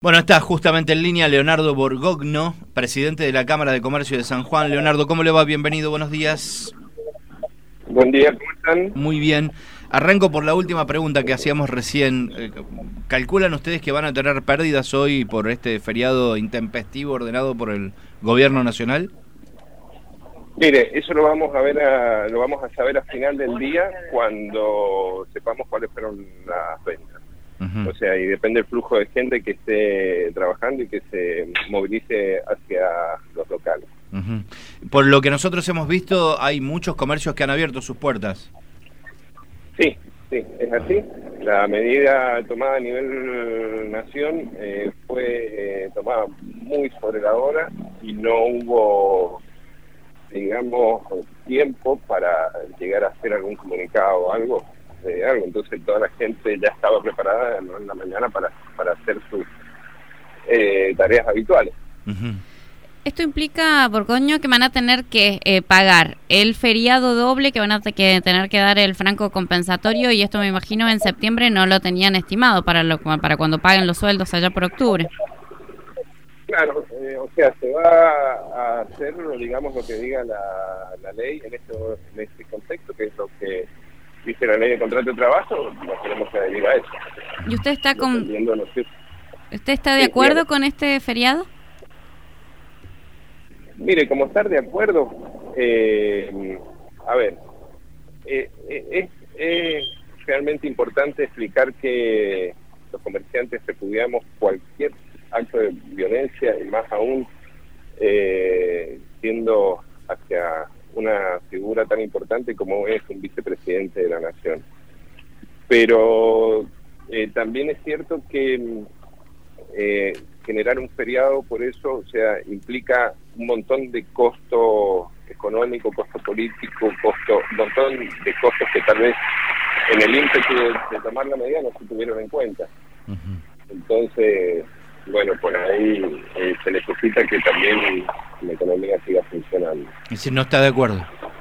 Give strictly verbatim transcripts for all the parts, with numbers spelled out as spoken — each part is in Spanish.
Bueno, está justamente en línea Leonardo Borgogno, presidente de la Cámara de Comercio de San Juan. Leonardo, ¿cómo le va? Bienvenido, buenos días. Buen día, ¿cómo están? Muy bien. Arranco por la última pregunta que hacíamos recién. ¿Calculan ustedes que van a tener pérdidas hoy por este feriado intempestivo ordenado por el Gobierno Nacional? Mire, eso lo vamos a ver, a, lo vamos a saber a final del día cuando sepamos cuáles fueron las ventas. Uh-huh. O sea, y depende del flujo de gente que esté trabajando y que se movilice hacia los locales. Uh-huh. Por lo que nosotros hemos visto, hay muchos comercios que han abierto sus puertas. Sí, sí, es así. La medida tomada a nivel nación eh, fue eh, tomada muy sobre la hora y no hubo, digamos, tiempo para llegar a hacer algún comunicado o algo. De algo. Entonces toda la gente ya estaba preparada, ¿no?, en la mañana para, para hacer sus eh, tareas habituales. Uh-huh. Esto implica, Borgogno, que van a tener que eh, pagar el feriado doble, que van a que tener que dar el franco compensatorio, y esto me imagino en septiembre no lo tenían estimado para lo, para cuando paguen los sueldos allá por octubre. Claro, eh, o sea, se va a hacer, digamos, lo que diga la, la ley en, esto, en este contexto, que es lo que dice la ley de contrato de trabajo. Nos tenemos que adherir a eso. ¿Y usted está con no sé. ¿Usted está de sí, acuerdo claro. con este feriado? Mire, como estar de acuerdo, eh, a ver, eh, eh, es, es realmente importante explicar que los comerciantes repudiamos cualquier acto de violencia, y más aún eh, siendo hacia una figura tan importante como es un vicepresidente de la nación. Pero eh, también es cierto que eh, generar un feriado, por eso, o sea, implica un montón de costo económico, costo político, costo, un montón de costos que tal vez en el ímpetu de, de tomar la medida no se tuvieron en cuenta. Uh-huh. Entonces, bueno, por ahí eh, se necesita que también la economía siga funcionando. Es decir, no está de acuerdo.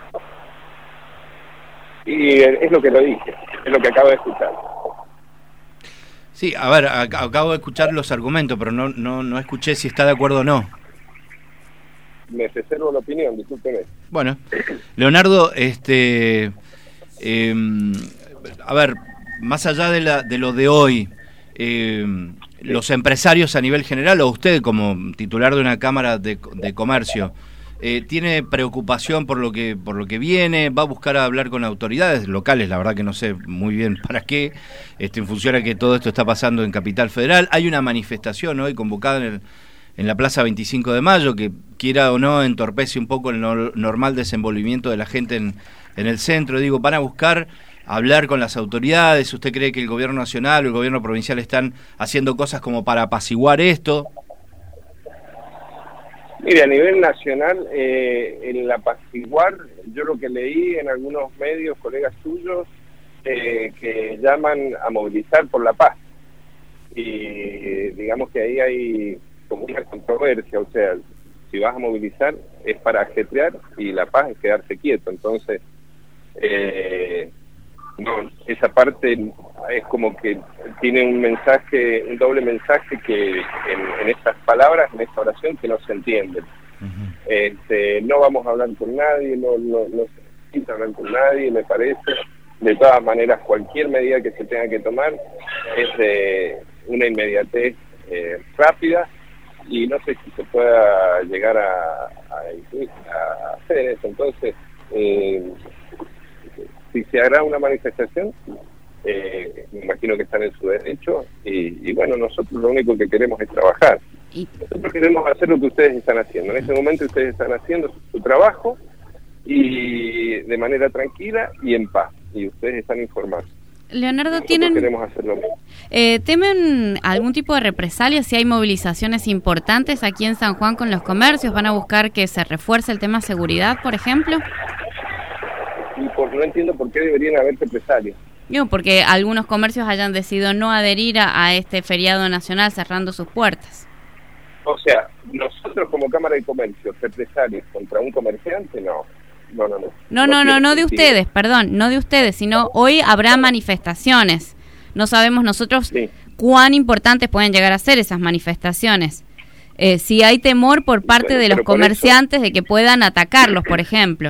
Y es lo que lo dije, es lo que acabo de escuchar. Sí, a ver, acabo de escuchar los argumentos, pero no no no escuché si está de acuerdo o no. Me reservo la opinión, discúlpeme. Bueno, Leonardo, este, eh, a ver, más allá de, la, de lo de hoy, eh, los empresarios a nivel general, o usted como titular de una cámara de, de comercio, eh, ¿tiene preocupación por lo que por lo que viene? ¿Va a buscar a hablar con autoridades locales? La verdad que no sé muy bien para qué, este, en función a que todo esto está pasando en Capital Federal. Hay una manifestación hoy convocada en, el, en la Plaza veinticinco de mayo que, quiera o no, entorpece un poco el no, normal desenvolvimiento de la gente en, en el centro. Digo, ¿van a buscar hablar con las autoridades? ¿Usted cree que el gobierno nacional o el gobierno provincial están haciendo cosas como para apaciguar esto? Mire, a nivel nacional, eh, el apaciguar, yo lo que leí en algunos medios, colegas suyos, eh, que llaman a movilizar por la paz. Y digamos que ahí hay como una controversia, o sea, si vas a movilizar es para ajetrear y la paz es quedarse quieto. Entonces, eh, no, esa parte es como que tiene un mensaje, un doble mensaje que en, en estas palabras, en esta oración, que no se entiende. Uh-huh. Este, no vamos a hablar con nadie, no, no, no se necesita hablar con nadie, me parece. De todas maneras, cualquier medida que se tenga que tomar es de una inmediatez eh, rápida, y no sé si se pueda llegar a, a, a hacer eso. Entonces, eh, si se hará una manifestación, eh, me imagino que están en su derecho, y, y bueno, nosotros lo único que queremos es trabajar. Nosotros queremos hacer lo que ustedes están haciendo. En este momento ustedes están haciendo su, su trabajo, y de manera tranquila y en paz, y ustedes están informados. Leonardo, nosotros ¿tienen queremos hacer lo mismo. Eh, ¿Temen algún tipo de represalia si hay movilizaciones importantes aquí en San Juan con los comercios? ¿Van a buscar que se refuerce el tema seguridad, por ejemplo? Y por, no entiendo por qué deberían haber represalias. Yo, porque algunos comercios hayan decidido no adherir a, a este feriado nacional cerrando sus puertas. O sea, nosotros como Cámara de Comercio, represalias contra un comerciante, no. No, no, no. No, no, no, no de ustedes, perdón, no de ustedes, sino hoy habrá manifestaciones. No sabemos nosotros, sí. cuán importantes pueden llegar a ser esas manifestaciones. Eh, si hay temor por parte Bueno, de los pero por comerciantes eso, de que puedan atacarlos, por ejemplo.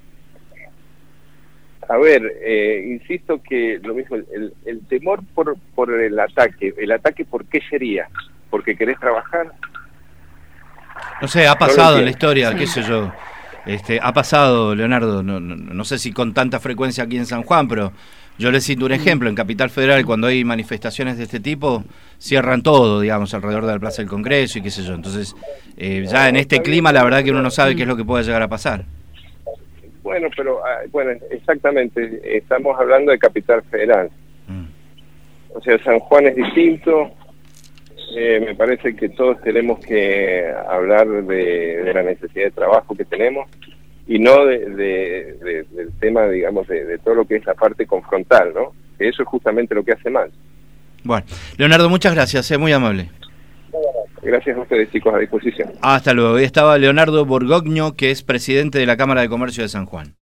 a ver, eh, insisto que lo mismo, el, el temor por, por el ataque, ¿el ataque por qué sería? ¿Porque querés trabajar? No sé, ha No pasado lo en la entiendo. historia, Sí. qué sé yo. Este, ha pasado, Leonardo, no, no, no sé si con tanta frecuencia aquí en San Juan, pero yo les cito un ejemplo. En Capital Federal, cuando hay manifestaciones de este tipo, cierran todo, digamos, alrededor de la Plaza del Congreso y qué sé yo. Entonces, eh, ya en este clima, la verdad que uno no sabe qué es lo que puede llegar a pasar. Bueno, pero, ah, bueno, exactamente, estamos hablando de Capital Federal. Mm. O sea, San Juan es distinto. Eh, me parece que todos tenemos que hablar de, de la necesidad de trabajo que tenemos y no de, de, de, del tema, digamos, de, de todo lo que es la parte confrontal, ¿no? Que eso es justamente lo que hace mal. Bueno, Leonardo, muchas gracias, es muy amable. Gracias a ustedes, chicos, a disposición. Hasta luego. Hoy estaba Leonardo Borgoño, que es presidente de la Cámara de Comercio de San Juan.